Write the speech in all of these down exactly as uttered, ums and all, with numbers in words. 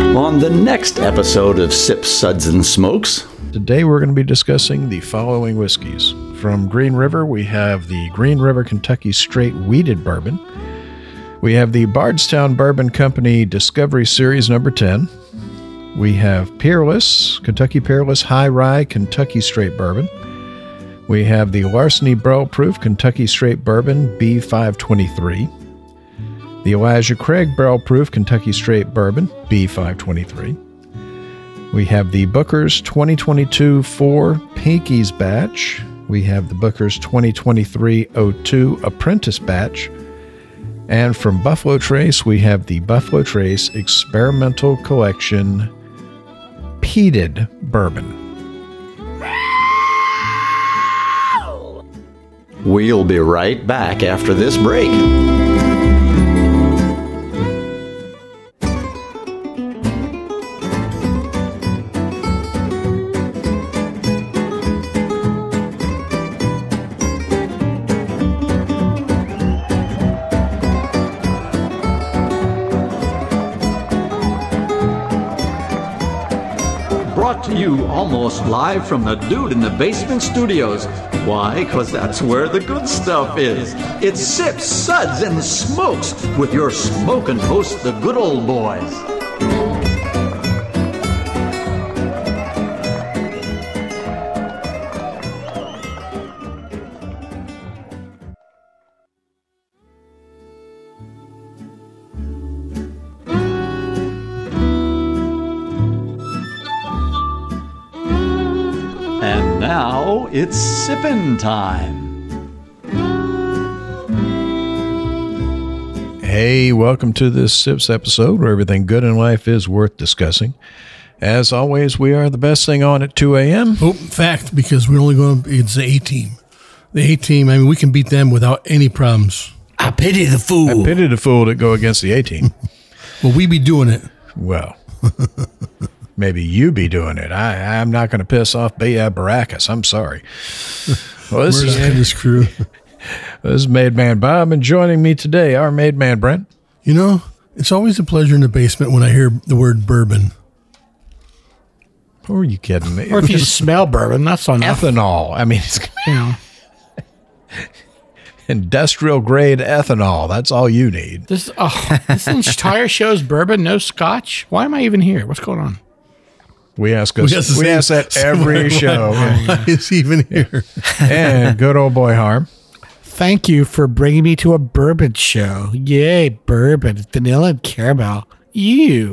On the next episode of Sips, Suds, and Smokes. Today we're going to be discussing the following whiskeys. From Green River, we have the Green River Kentucky Straight Wheated Bourbon. We have the Bardstown Bourbon Company Discovery Series number ten. We have Peerless, Kentucky Peerless High Rye Kentucky Straight Bourbon. We have the Larceny Barrel Proof Kentucky Straight Bourbon B five twenty-three. The Elijah Craig Barrel Proof Kentucky Straight Bourbon B five twenty-three. We have the Booker's twenty twenty-two four Pinky's Batch. We have the Booker's twenty twenty-three oh two Apprentice Batch. And from Buffalo Trace, we have the Buffalo Trace Experimental Collection Peated Bourbon. We'll be right back after this break. Brought to you almost live from the Dude in the Basement Studios. Why? Because that's where the good stuff is. It's Sips, Suds, and Smokes with your smoking host, the good old boys. And now it's sippin' time. Hey, welcome to this Sips episode where everything good in life is worth discussing. As always, we are the best thing on at two a.m. Oh, fact, because we're only going to, it's the A-team. The A-team, I mean, we can beat them without any problems. I pity the fool. I pity the fool to go against the A-team. Well, we be doing it. Well, maybe you be doing it. I, I'm not going to piss off B. Baracus. I'm sorry. Well, this is, this crew. This is Made Man Bob, and joining me today, our Made Man Brent. You know, it's always a pleasure in the basement when I hear the word bourbon. Who are you kidding me? Or if you smell bourbon, that's enough. Ethanol. I mean, it's You know, industrial grade ethanol. That's all you need. this oh, this entire show's bourbon, no scotch. Why am I even here? What's going on? We ask us. We ask the We same- ask that every show. Why is he even here? And good old boy Harm. Thank you for bringing me to a bourbon show. Yay, bourbon, vanilla and caramel. You.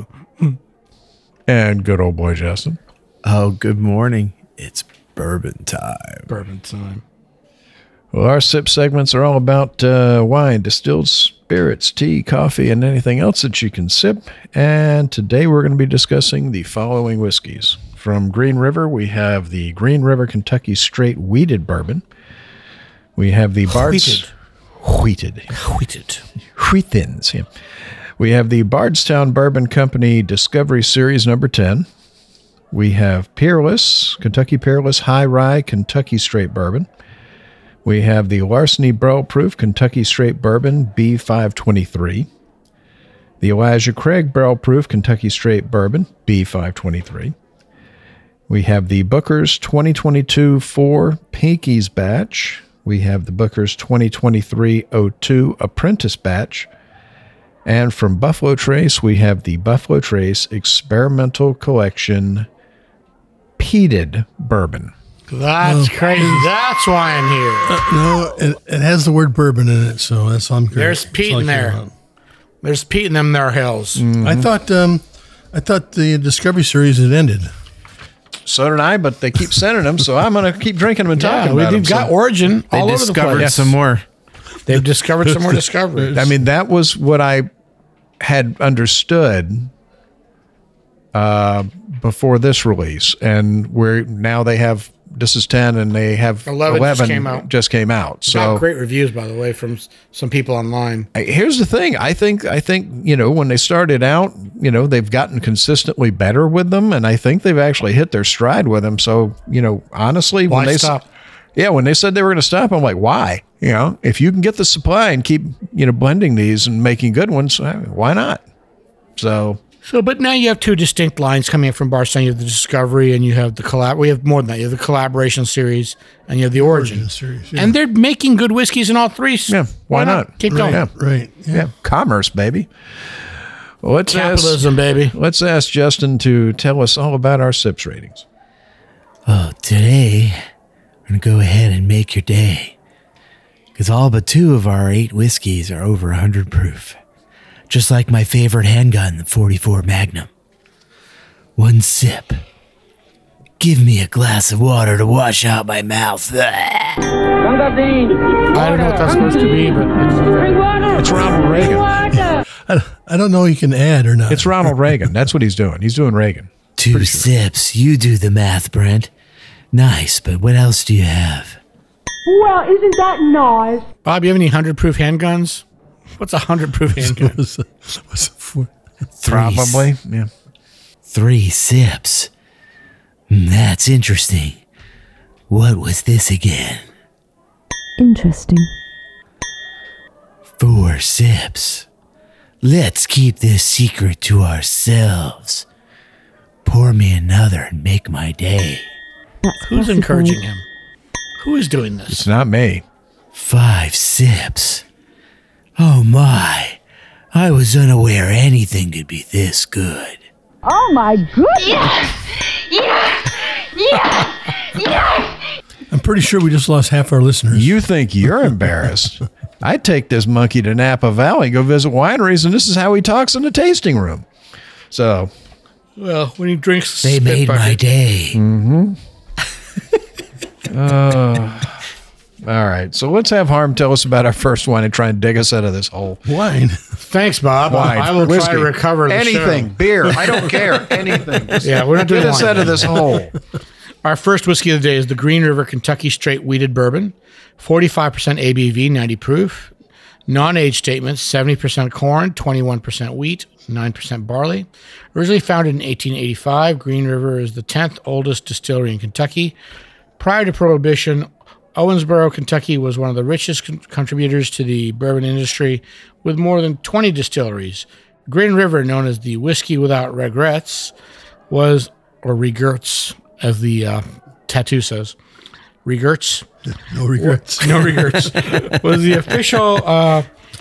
And good old boy Justin. Oh, good morning. It's bourbon time. Bourbon time. Well, our sip segments are all about uh, wine, distilled spirits, tea, coffee, and anything else that you can sip. And today we're going to be discussing the following whiskeys. From Green River, we have the Green River Kentucky Straight Wheated Bourbon. We have the Bards... Wheated. Wheated. Wheatins, yeah. We have the Bardstown Bourbon Company Discovery Series number ten. We have Peerless, Kentucky Peerless High Rye Kentucky Straight Bourbon. We have the Larceny Barrel Proof Kentucky Straight Bourbon B five twenty-three. The Elijah Craig Barrel Proof Kentucky Straight Bourbon B five twenty-three. We have the Booker's twenty twenty-two four Pinky's Batch. We have the Booker's twenty twenty-three oh two Apprentice Batch. And from Buffalo Trace, we have the Buffalo Trace Experimental Collection Peated Bourbon. That's crazy. That's why I'm here. No, it, it has the word bourbon in it, so that's all I'm curious. There's peat That's all I in care there. about. There's peat in them there hills. I thought, um, I thought the Discovery Series had ended. So did I, but they keep sending them, so I'm going to keep drinking them and talking Yeah, about them. we've got So- Origin They all over the discovered place. some more. They've discovered some more discoveries. I mean, that was what I had understood uh, before this release, and we're now they have this is ten, and they have eleven, eleven just came out. just came out. So Got great reviews, by the way, from s- some people online. I- here's the thing: I think I think you know when they started out, you know they've gotten consistently better with them, and I think they've actually hit their stride with them. So you know, honestly, Why when they s- stop? yeah, when they said they were going to stop, I'm like, why? You know, if you can get the supply and keep you know blending these and making good ones, eh, why not? So So, but now you have two distinct lines coming in from Bardstown. You have the Discovery and you have the collab. We have more than that. You have the Collaboration Series and you have the Origin. Origin series, yeah. And they're making good whiskeys in all three. Yeah, why not? Keep Right, going. Yeah. right. Yeah. Yeah, commerce, baby. Well, let's Capitalism, ask, baby. let's ask Justin to tell us all about our sips ratings. Well, today, we're going to go ahead and make your day. Because all but two of our eight whiskeys are over one hundred proof. Just like my favorite handgun, the forty-four Magnum. One sip. Give me a glass of water to wash out my mouth. I don't know what that's supposed to be, but it's, It's Ronald Reagan. I, I don't know if you can add or not. It's Ronald Reagan. That's what he's doing. He's doing Reagan. Two sips. You do the math, Brent. Nice, but what else do you have? Well, isn't that nice? Bob, you have any one hundred proof handguns? What's a one hundred proof handgun? What's it- what's it for? Three, Probably. Yeah. Three sips. Hmm, That's interesting. What was this again? Interesting. Four sips. Let's keep this secret to ourselves. Pour me another and make my day. That's Who's classified. encouraging him? Who is doing this? It's not me. Five sips. Oh my. I was unaware anything could be this good. Oh my goodness! I'm pretty sure we just lost half our listeners. You think you're embarrassed. I'd take this monkey to Napa Valley, go visit wineries, and this is how he talks in the tasting room. So, Well, when he drinks, They spit made my bucket. day. all right. So let's have Harm tell us about our first wine and try and dig us out of this hole. Wine. Thanks, Bob. Wine, I will whiskey, try to recover the anything, show. beer. I don't care. Anything. Just Yeah, we're not doing get us wine. out of this hole. Our first whiskey of the day is the Green River Kentucky Straight Wheated Bourbon, forty-five percent A B V, ninety proof. Non-age statements, seventy percent corn, twenty-one percent wheat, nine percent barley. Originally founded in eighteen eighty-five, Green River is the tenth oldest distillery in Kentucky. Prior to Prohibition, Owensboro, Kentucky was one of the richest con- contributors to the bourbon industry with more than twenty distilleries. Green River, known as the Whiskey Without Regrets, was, or regrets, as the uh, tattoo says, regrets, No regrets. no regrets, was the official uh,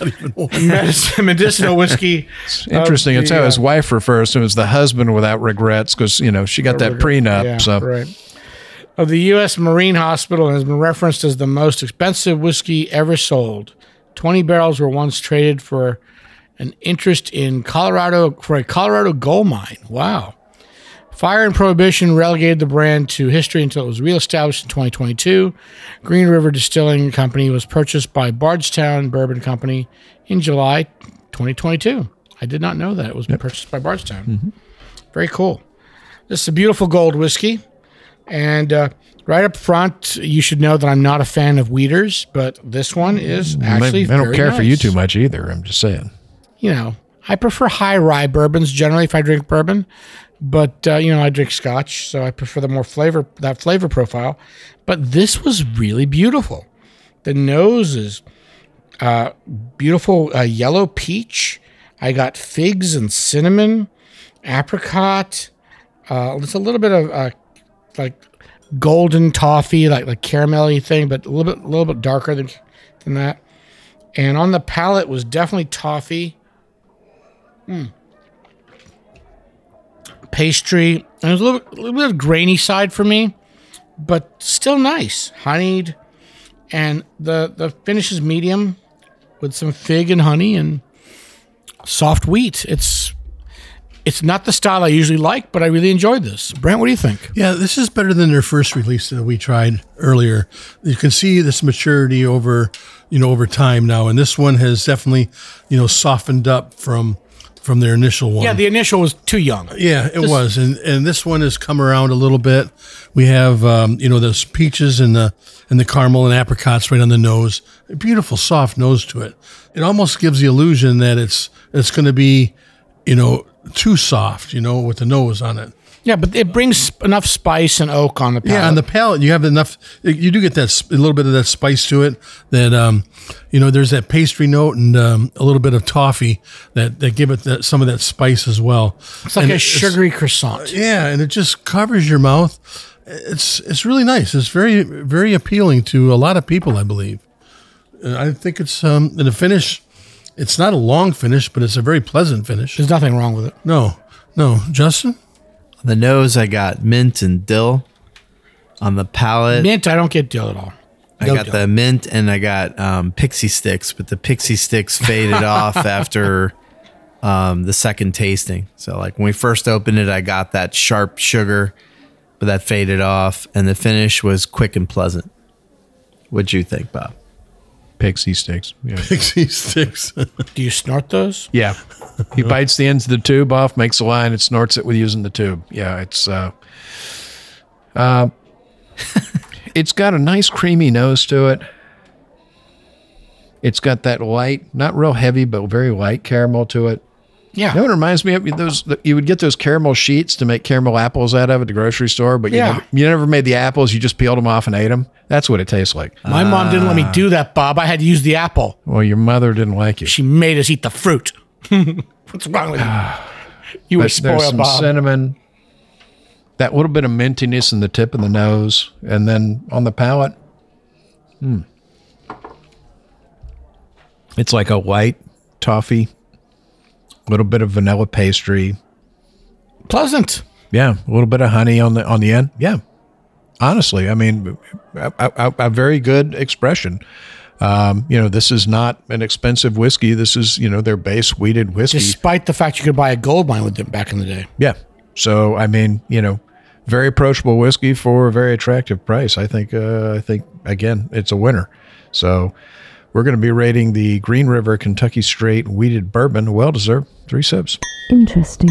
medicine, medicinal whiskey. It's interesting. of It's the, how uh, his wife refers to him as the husband without regrets because, you know, she got that prenup. Yeah, so right. Of the U S Marine Hospital and has been referenced as the most expensive whiskey ever sold. twenty barrels were once traded for an interest in Colorado, for a Colorado gold mine. Wow. Fire and Prohibition relegated the brand to history until it was reestablished in twenty twenty-two. Green River Distilling Company was purchased by Bardstown Bourbon Company in July twenty twenty-two. I did not know that it was purchased by Bardstown. Mm-hmm. Very cool. This is a beautiful gold whiskey. And uh, right up front, you should know that I'm not a fan of wheaters, but this one is actually I don't very care for you nice. too much either. I'm just saying. You know, I prefer high rye bourbons generally if I drink bourbon, but uh, you know, I drink Scotch, so I prefer the more flavor that flavor profile. But this was really beautiful. The nose is uh, beautiful uh, yellow peach. I got figs and cinnamon, apricot. Uh, it's a little bit of uh, like golden toffee, like like caramelly thing, but a little bit a little bit darker than than that. And on the palate was definitely toffee. Mm. Pastry. And there's a little, a little bit of grainy side for me, but still nice. Honeyed. And the, the finish is medium with some fig and honey and soft wheat. It's it's not the style I usually like, but I really enjoyed this. Brent, what do you think? Yeah, this is better than their first release that we tried earlier. You can see this maturity over, you know, over time now, and this one has definitely, you know, softened up from from their initial one. Yeah, the initial was too young. Yeah, it was, and and this one has come around a little bit. We have, um, you know, those peaches and the and the caramel and apricots right on the nose. A beautiful, soft nose to it. It almost gives the illusion that it's it's going to be, you know, too soft, you know, with the nose on it. Yeah, but it brings enough spice and oak on the palate. Yeah, on the palate, you have enough. You do get that sp- a little bit of that spice to it. That um, you know, there's that pastry note and um, a little bit of toffee that, that give it that, some of that spice as well. It's like And a it's- sugary croissant. Yeah, and it just covers your mouth. It's it's really nice. It's very very appealing to a lot of people, I believe. And I think it's um, in the finish. It's not a long finish, but it's a very pleasant finish. There's nothing wrong with it. No, no, Justin. On the nose, I got mint and dill. On the palate, Mint, I don't get dill at all. I No got dill. the mint and I got um, pixie sticks, but the pixie sticks faded off after um, the second tasting. So, like when we first opened it, I got that sharp sugar, but that faded off, and the finish was quick and pleasant. What'd you think, Bob? Pixie sticks. Yeah. Pixie sticks. Do you snort those? Yeah. He bites the ends of the tube off, makes a line, and snorts it with using the tube. Yeah, it's uh, uh, it's got a nice creamy nose to it. It's got that light, not real heavy, but very light caramel to it. Yeah. You know what it reminds me of? Those you would get those caramel sheets to make caramel apples out of at the grocery store, but you, Yeah. never, you never made the apples. You just peeled them off and ate them. That's what it tastes like. My mom didn't let me do that, Bob. I had to use the apple. Well, your mother didn't like you. She made us eat the fruit. What's wrong with you? You were But there's spoiled, some Bob. cinnamon, that little bit of mintiness in the tip of the nose, and then on the palate, hmm. It's like a light toffee, a little bit of vanilla pastry. Pleasant. Yeah, a little bit of honey on the on the end. Yeah, honestly, I mean, a, a, a very good expression. Um, you know, this is not an expensive whiskey. This is, you know, their base wheated whiskey. Despite the fact you could buy a gold mine with them back in the day. Yeah. So, I mean, you know, very approachable whiskey for a very attractive price. I think, uh, I think again, it's a winner. So we're going to be rating the Green River Kentucky Straight Wheated Bourbon. Well-deserved. Three sips. Interesting.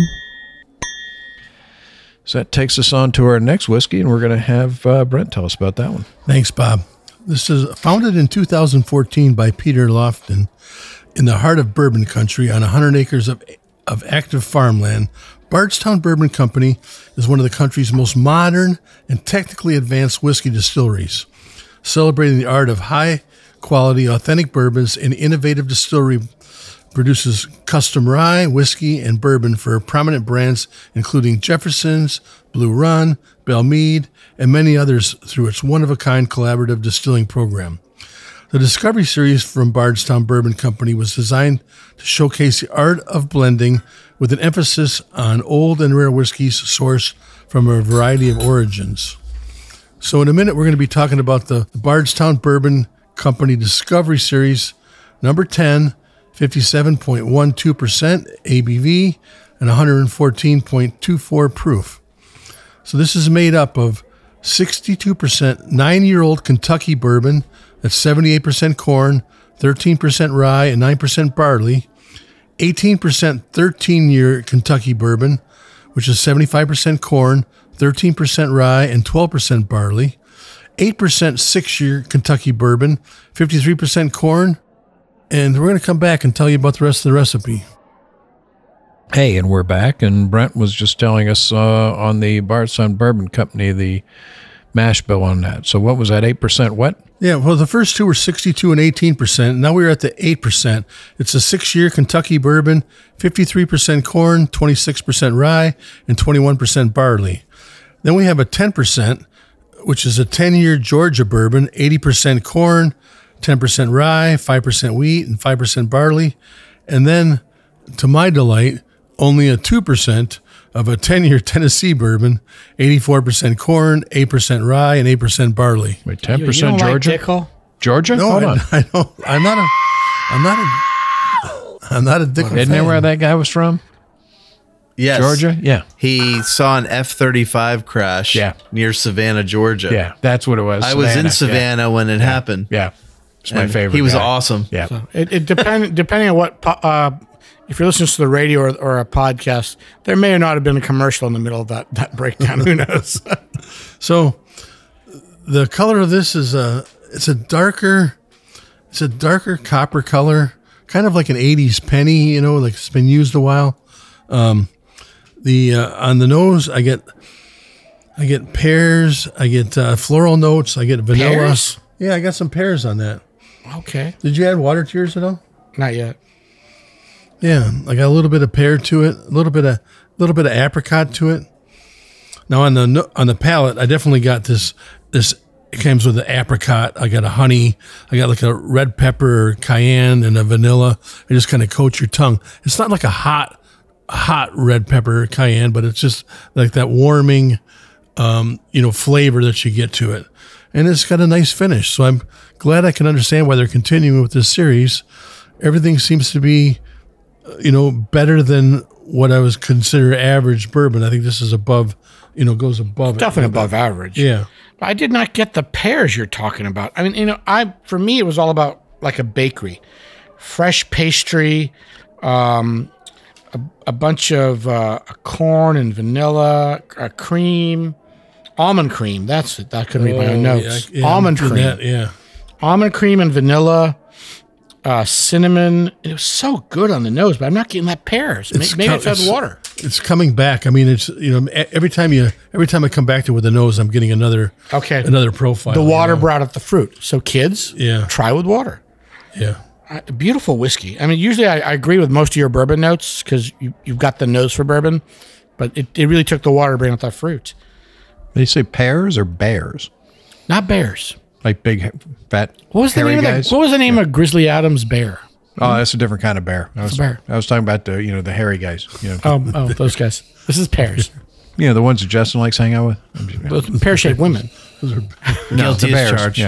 So that takes us on to our next whiskey, and we're going to have uh, Brent tell us about that one. Thanks, Bob. This is founded in two thousand fourteen by Peter Lofton in the heart of bourbon country on one hundred acres of, of active farmland. Bardstown Bourbon Company is one of the country's most modern and technically advanced whiskey distilleries, celebrating the art of high-quality, authentic bourbons and innovative distillery produces custom rye, whiskey, and bourbon for prominent brands including Jefferson's, Blue Run, Belle Meade, and many others through its one-of-a-kind collaborative distilling program. The Discovery Series from Bardstown Bourbon Company was designed to showcase the art of blending with an emphasis on old and rare whiskeys sourced from a variety of origins. So in a minute, we're going to be talking about the Bardstown Bourbon Company Discovery Series number ten, fifty-seven point one two percent A B V and one hundred fourteen point two four proof. So this is made up of sixty-two percent nine-year-old Kentucky bourbon, that's seventy-eight percent corn, thirteen percent rye, and nine percent barley, eighteen percent thirteen-year Kentucky bourbon, which is seventy-five percent corn, thirteen percent rye, and twelve percent barley, eight percent six-year Kentucky bourbon, fifty-three percent corn, and we're going to come back and tell you about the rest of the recipe. Hey, and we're back, and Brent was just telling us uh, on the Bardstown Bourbon Company the mash bill on that. So what was that, eight percent what? Yeah, well, the first two were sixty-two and eighteen percent. Now we're at the eight percent. It's a six-year Kentucky bourbon, fifty-three percent corn, twenty-six percent rye, and twenty-one percent barley. Then we have a ten percent, which is a ten-year Georgia bourbon, eighty percent corn, ten percent rye, five percent wheat, and five percent barley. And then, to my delight, only a two percent of a ten-year Tennessee bourbon, eighty-four percent corn, eight percent rye, and eight percent barley. Wait, ten You percent don't Georgia? like Dickel? Georgia? No, Hold I, on. I don't. I'm not a. I'm not a. I'm not a Dickel Isn't that fan. where that guy was from? Yes. Georgia? Yeah. He saw an F thirty-five crash Yeah. near Savannah, Georgia. Yeah, that's what it was. I was in Savannah when it happened. Yeah. It's my And favorite He was guy. awesome. Yeah. It, it depend, depending on what, po- uh, if you're listening to the radio or, or a podcast, there may or not have been a commercial in the middle of that, that breakdown. Who knows? So, the color of this is a. It's a darker. It's a darker copper color, kind of like an eighties penny. You know, like it's been used a while. Um, The uh, on the nose, I get I get pears, I get uh, floral notes, I get vanilla. Pears? Yeah, I got some pears on that. Okay. Did you add water to yours at all? Not yet. Yeah, I got a little bit of pear to it, a little bit of a little bit of apricot to it. Now on the no- on the palate, I definitely got this this. It comes with an apricot. I got a honey. I got like a red pepper, cayenne, and a vanilla. It just kind of coats your tongue. It's not like a hot, hot red pepper cayenne, but it's just like that warming, um, you know, flavor that you get to it. And it's got a nice finish. So I'm glad I can understand why they're continuing with this series. Everything seems to be, uh, you know, better than what I was consider average bourbon. I think this is above, you know, goes above it. Definitely above average. Yeah. I did not get the pears you're talking about. I mean, you know, I for me it was all about like a bakery, fresh pastry, um, a, a bunch of uh, corn and vanilla, uh, cream, almond cream. That's it. I couldn't read my own Oh, notes. yeah, yeah, almond I'm cream, doing that, yeah. almond cream and vanilla, uh, cinnamon. It was so good on the nose, but I'm not getting that pears. Maybe, It's maybe co- it's had it's- water. It's coming back. I mean, it's you know e- every time you every time I come back to it with the nose, I'm getting another Okay. another profile. The you water know? brought out the fruit. So kids, Yeah. try with water. Yeah. Uh, beautiful whiskey. I mean, usually I, I agree with most of your bourbon notes because you, you've got the nose for bourbon, but it, it really took the water to bring out that fruit. Did you say pears or bears? Not bears. Like big, fat, What was the hairy name guys? of the, What was the name of Grizzly Adams bear? Oh, that's a different kind of bear. I was, a bear? I was talking about the, you know, the hairy guys. You know, Oh, oh, those guys. This is pears. you know the ones that Justin likes to hang out with. I'm just- Those pear-shaped women. No, Guilty the as bears. charged. Yeah.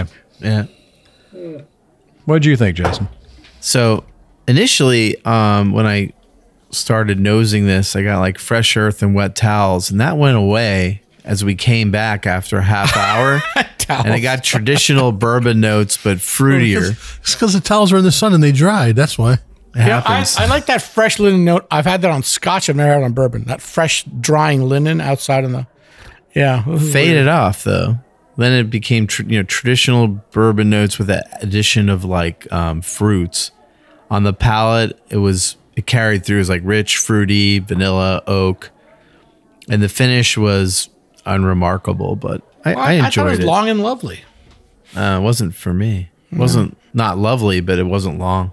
Yeah. What did you think, Justin? So initially, um, when I started nosing this, I got like fresh earth and wet towels, and that went away as we came back after a half hour. And I got traditional bourbon notes, but fruitier. It's because the towels are in the sun and they dried. That's why. It Yeah, I, happens. I like that fresh linen note. I've had that on Scotch. I've never had it on bourbon. That fresh drying linen outside in the. Yeah. this is Faded weird. off though. Then it became tr- you know traditional bourbon notes with the addition of like um, fruits. On the palate, it was it carried through as like rich, fruity, vanilla, oak, and the finish was unremarkable. But I, Well, I I thought enjoyed it was it. long and lovely. Uh, it wasn't for me. It wasn't not lovely, but it wasn't long.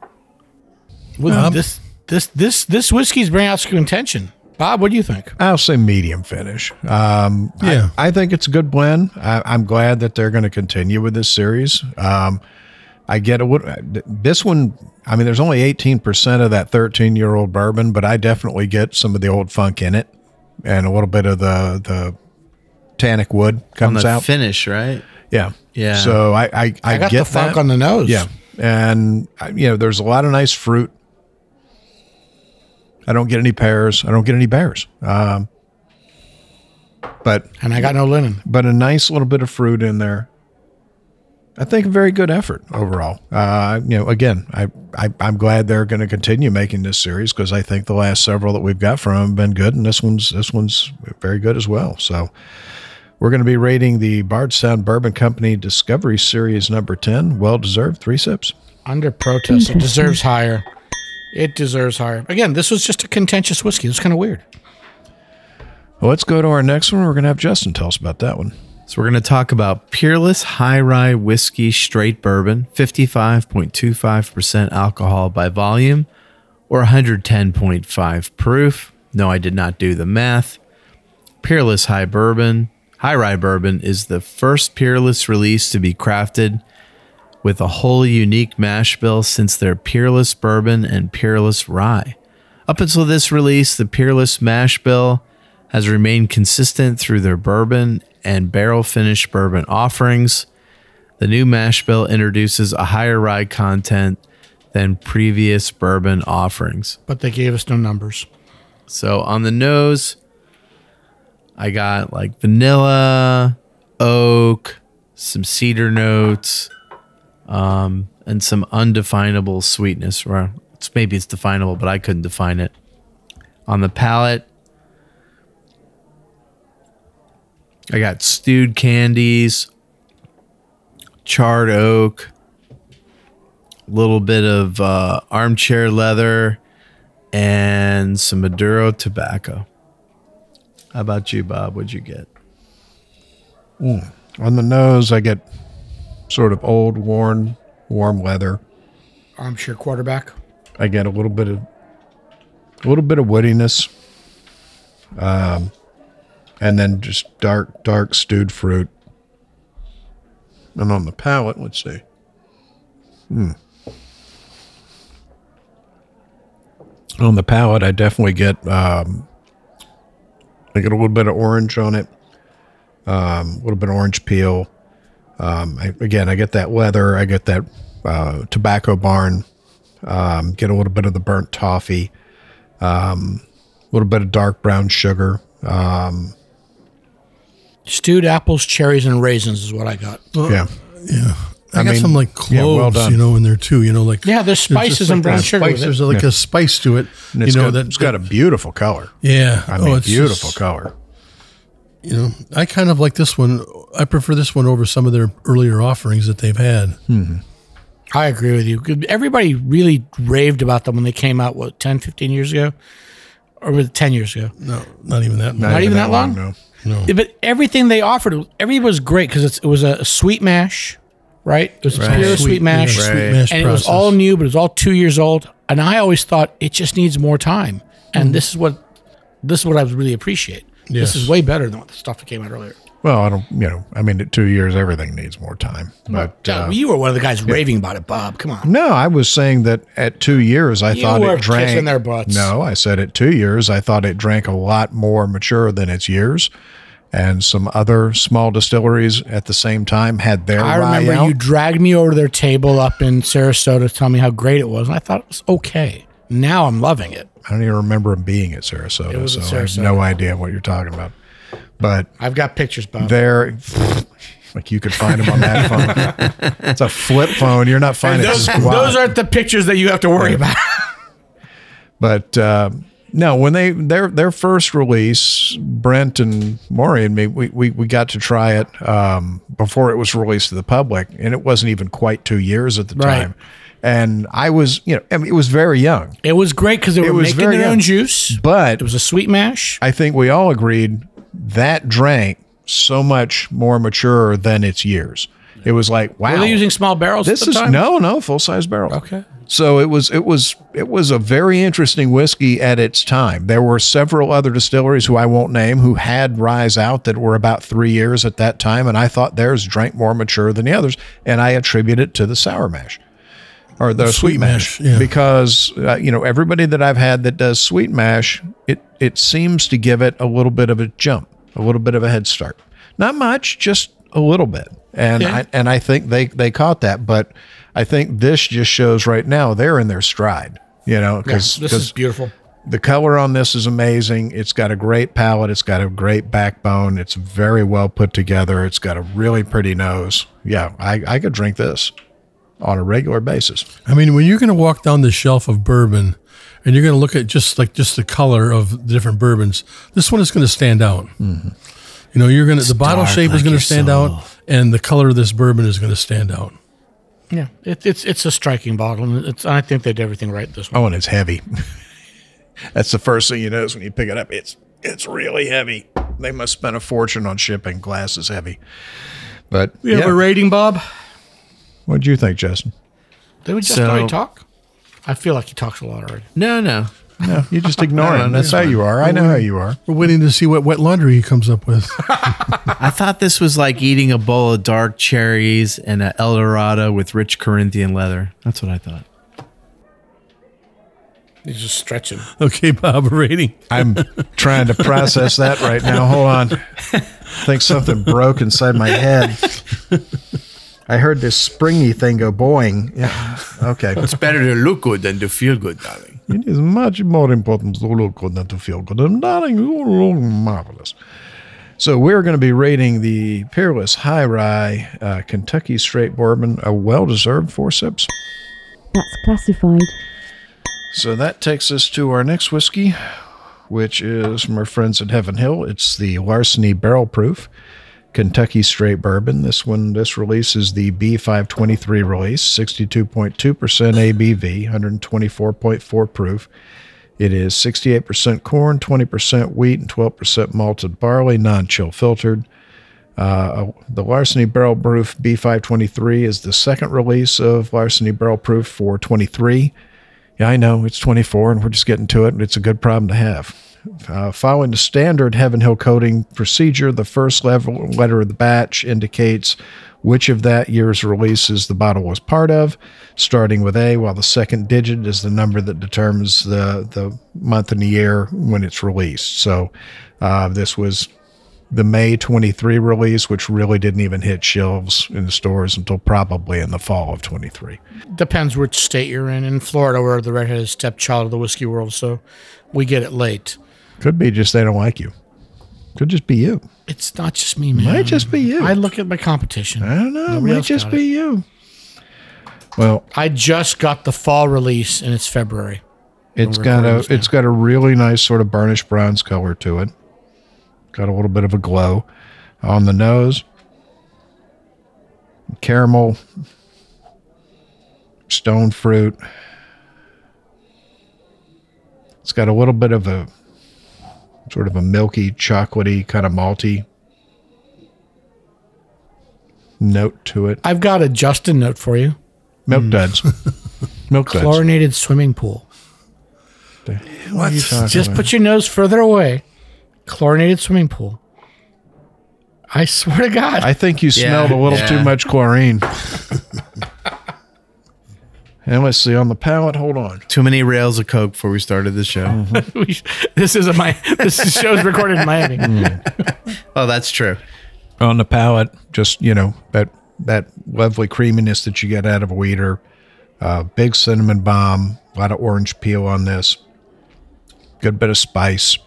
With Um, this, this, this, this whiskey's bringing out some contention. Bob, what do you think? I'll say medium finish. Um, Yeah. I, I think it's a good blend. I, I'm glad that they're going to continue with this series. Um, I get it. What this one? I mean, there's only eighteen percent of that thirteen year old bourbon, but I definitely get some of the old funk in it, and a little bit of the the tannic wood On comes the out. finish, right? Yeah. Yeah. So I I, I, I got get the funk that. on the nose. Yeah, and uh, you know, there's a lot of nice fruit. I don't get any pears. I don't get any bears. Um, but And I got no linen. but a nice little bit of fruit in there. I think a very good effort overall. Uh, you know, again, I, I I'm glad they're going to continue making this series because I think the last several that we've got from them have been good, and this one's this one's very good as well. So we're going to be rating the Bardstown Bourbon Company Discovery Series number ten. Well deserved, three sips. Under protest. It deserves higher. It deserves higher. Again, this was just a contentious whiskey. It was kind of weird. Well, let's go to our next one. We're going to have Justin tell us about that one. So we're going to talk about Peerless High Rye Whiskey Straight Bourbon, fifty-five point two five percent alcohol by volume, or one hundred ten point five proof. No, I did not do the math. Peerless High Bourbon, High Rye Bourbon is the first Peerless release to be crafted with a wholly unique mash bill since their Peerless Bourbon and Peerless Rye. Up until this release, the Peerless mash bill has remained consistent through their bourbon and barrel finished bourbon offerings. The new mash bill introduces a higher rye content than previous bourbon offerings. But they gave us no numbers. So on the nose, I got like vanilla, oak, some cedar notes, um, and some undefinable sweetness. Or it's, maybe it's definable, but I couldn't define it. On the palate, I got stewed candies, charred oak, a little bit of uh, armchair leather, and some Maduro tobacco. How about you, Bob? What'd you get? Mm. On the nose, I get sort of old, worn, warm leather. Armchair quarterback. I get a little bit of a little bit of woodiness, um, and then just dark, dark stewed fruit. And on the palate, let's see. Hmm. On the palate, I definitely get um, I get a little bit of orange on it, um, a little bit of orange peel. Um, I, again, I get that leather. I get that uh, tobacco barn. Um, get a little bit of the burnt toffee, um, a little bit of dark brown sugar. Um, Stewed apples, cherries, and raisins is what I got. Well, yeah. Yeah. I, I got mean, some like cloves, yeah, well done. you know, in there too. You know, like Yeah, there's spices just and like brown a sugar spice. with it. There's like Yeah. a spice to it. and You it's know got, that it's got a beautiful color. yeah. I mean, oh, it's beautiful just- color. You know, I kind of like this one. I prefer this one over some of their earlier offerings that they've had. I agree with you. Everybody really raved about them when they came out, what, ten, fifteen years ago? Or was it ten years ago? No, not even that. Not even that long? No. No. Yeah, but everything they offered, everything was great because it was a sweet mash, right? It was a Right. pure sweet, mash. yeah, Right. sweet mash And it was process. all new, but it was all two years old. And I always thought it just needs more time. And this is what this is what I really appreciate. Yes. This is way better than what the stuff that came out earlier. Well, I don't, you know, I mean, at two years, everything needs more time. But Yeah, uh, you were one of the guys raving about it, Bob. Come on. no, I was saying that at two years, I You thought were it drank. kissing their butts. No, I said at two years, I thought it drank a lot more mature than its years. And some other small distilleries at the same time had their I rye remember out. you dragged me over to their table up in Sarasota to tell me how great it was. And I thought it was okay. Now I'm loving it. I don't even remember them being at Sarasota, It was so at I have Sarasota. no idea what you're talking about. But I've got pictures, Bob. they're like you could find them on that phone. It's a flip phone. You're not finding those, squat. those aren't the pictures that you have to worry about. But uh, no, when they their their first release, Brent and Maury and me, we, we, we got to try it um, before it was released to the public, and it wasn't even quite two years at the Right. time. And I was, you know, I mean, it was very young, It was great because they were was making very their young. own juice. but It was a sweet mash. I think we all agreed that drank so much more mature than its years. It was like, wow, Were they using small barrels this at the is time? no, no full size barrel. Okay. So it was, it was, it was a very interesting whiskey at its time. There were several other distilleries who I won't name who had ryes out that were about three years at that time, and I thought theirs drank more mature than the others, and I attribute it to the sour mash or the, sweet, sweet mash, mash, yeah. because uh, you know everybody that I've had that does sweet mash, it it seems to give it a little bit of a jump, a little bit of a head start. Not much, just a little bit, and Yeah. I and I think they they caught that, but I think this just shows right now they're in their stride. You know, Yeah, because this is beautiful. the color on this is amazing. It's got a great palate. It's got a great backbone. It's very well put together. It's got a really pretty nose. Yeah, I, I could drink this on a regular basis. I mean, when you're going to walk down the shelf of bourbon and you're going to look at just like just the color of the different bourbons, this one is going to stand out. Mm-hmm. You know, you're going to the bottle dark shape is like going your to stand soul. out, and the color of this bourbon is going to stand out. Yeah, it, it's it's a striking bottle, and it's I think they did everything right this one. Oh, and it's heavy. That's the first thing you notice when you pick it up. It's it's really heavy. They must spend a fortune on shipping. Glass is heavy. But We have yeah. a rating, Bob. What do you think, Justin? Did we just So- already talk? I feel like he talks a lot already. No, no. No, you just ignore No, him. no, That's no. how you are. I know how you are. We're waiting to see what wet laundry he comes up with. I thought this was like eating a bowl of dark cherries and an El Dorado with rich Corinthian leather. That's what I thought. He's just stretching. Okay, Bob, a rating. I'm trying to process that right now. Hold on. I think something broke inside my head. I heard this springy thing go boing. Yeah. Okay. It's better to look good than to feel good, darling. It is much more important to look good than to feel good. And darling, you look marvelous. So we're going to be rating the Peerless High Rye uh, Kentucky Straight Bourbon a well-deserved four sips. That's classified. So that takes us to our next whiskey, which is from our friends at Heaven Hill. It's the Larceny Barrel Proof Kentucky Straight Bourbon. This one, this release is the B five twenty-three release, sixty-two point two percent A B V, one twenty-four point four proof. It is sixty-eight percent corn, twenty percent wheat, and twelve percent malted barley, non-chill filtered. Uh, the Larceny Barrel Proof B five twenty-three is the second release of Larceny Barrel Proof for twenty-three. Yeah, I know, it's twenty-four, and we're just getting to it. It's a good problem to have. Uh, following the standard Heaven Hill coating procedure, the first level letter of the batch indicates which of that year's releases the bottle was part of, starting with A, while the second digit is the number that determines the, the month and the year when it's released. So uh, this was the May twenty-three release, which really didn't even hit shelves in the stores until probably in the fall of twenty-three. Depends which state you're in. In Florida, we're the redheaded stepchild of the whiskey world, so we get it late. Could be just they don't like you. Could just be you. It's not just me, man. Might just be you. I look at my competition. I don't know. Nobody Might else just got be it. you. Well, I just got the fall release, and it's February. it's We're got recording a this now. it's got a really nice sort of burnished bronze color to it. Got a little bit of a glow on the nose. Caramel, stone fruit. It's got a little bit of a sort of a milky, chocolatey, kind of malty note to it. I've got a Justin note for you. Milk duds. Milk duds. Chlorinated swimming pool. What are you talking Just about? put your nose further away. Chlorinated swimming pool. I swear to God. I think you smelled a little yeah. too much chlorine. And let's see on the palate. Hold on. Too many rails of Coke before we started the show. We- this is a my this show's recorded in Miami. Oh, that's true. On the palate, just you know that that lovely creaminess that you get out of a weeder. Uh, big cinnamon bomb. A lot of orange peel on this. Good bit of spice.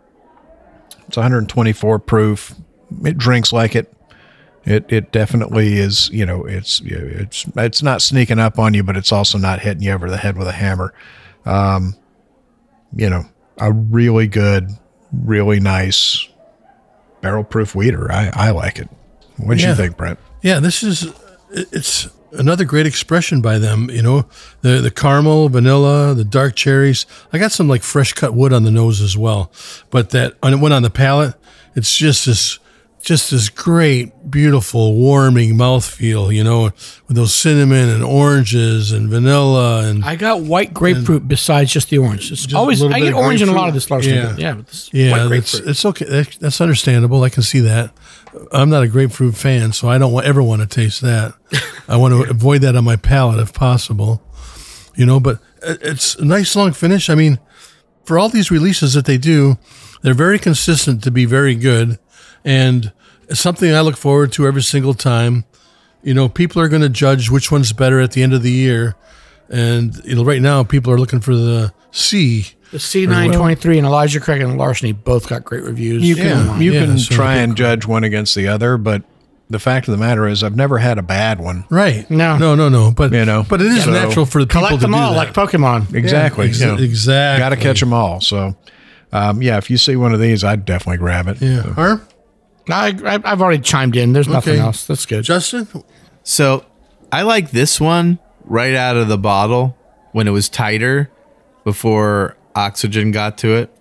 It's one hundred twenty-four proof. It drinks like it. It it definitely is. You know, it's it's it's not sneaking up on you, but it's also not hitting you over the head with a hammer. Um, you know, a really good, really nice barrel proof weeder. I I like it. What do Yeah. you think, Brent? Yeah, this is it's another great expression by them. You know, the the caramel, vanilla, the dark cherries. I got some like fresh cut wood on the nose as well, but that on it went on the palate. It's just this, just this great, beautiful, warming mouthfeel. You know, with those cinnamon and oranges and vanilla and I got white grapefruit besides just the orange. It's Just a always little I bit get of orange in a lot grapefruit. of this larceny. Yeah. Yeah, but this yeah, white that's, grapefruit. it's okay. That, that's understandable. I can see that. I'm not a grapefruit fan, so I don't wa- ever want to taste that. I want to avoid that on my palate if possible. You know, but it- it's a nice long finish. I mean, for all these releases that they do, they're very consistent to be very good, and it's something I look forward to every single time. You know, people are going to judge which one's better at the end of the year, and you know, right now people are looking for the C. The C nine twenty-three and Elijah Craig and Larceny both got great reviews. You can Yeah, you yeah, can so try okay, and judge one against the other, but the fact of the matter is, I've never had a bad one. Right? No. no, no, no. But You know, but it is so- natural for the people Collect to them do all that. like Pokemon. Exactly. Ex- you know, exactly. Got to catch them all. So, um, yeah, if you see one of these, I'd definitely grab it. Yeah. So- Harm? I, I, I've already chimed in. There's nothing Okay. else. That's good. Justin? So I like this one right out of the bottle when it was tighter before oxygen got to it.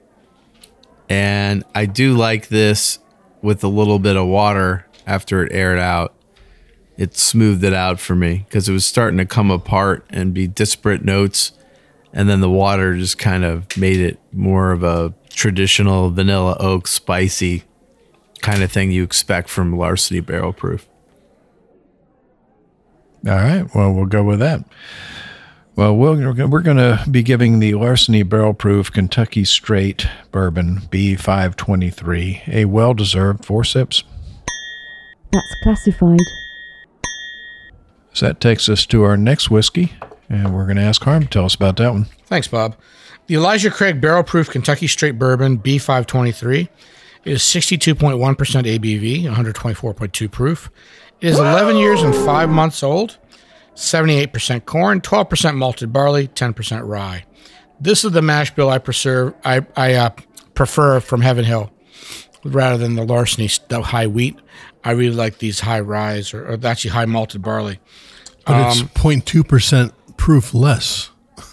And I do like this with a little bit of water after it aired out. It smoothed it out for me because it was starting to come apart and be disparate notes. And then the water just kind of made it more of a traditional vanilla oak spicy kind of thing you expect from Larceny Barrel Proof. All right. Well, we'll go with that. Well, we'll we're going to be giving the Larceny Barrel Proof Kentucky Straight Bourbon B five twenty-three a well-deserved four sips. That's classified. So that takes us to our next whiskey, and we're going to ask Harm to tell us about that one. Thanks, Bob. The Elijah Craig Barrel Proof Kentucky Straight Bourbon B five twenty-three is sixty-two point one percent A B V, one twenty-four point two proof. It is eleven years and five months old, seventy-eight percent corn, twelve percent malted barley, ten percent rye. This is the mash bill I preserve. I, I uh, prefer from Heaven Hill rather than the Larceny the high wheat. I really like these high ryes or, or actually high malted barley. But it's Um, zero point two percent proof less.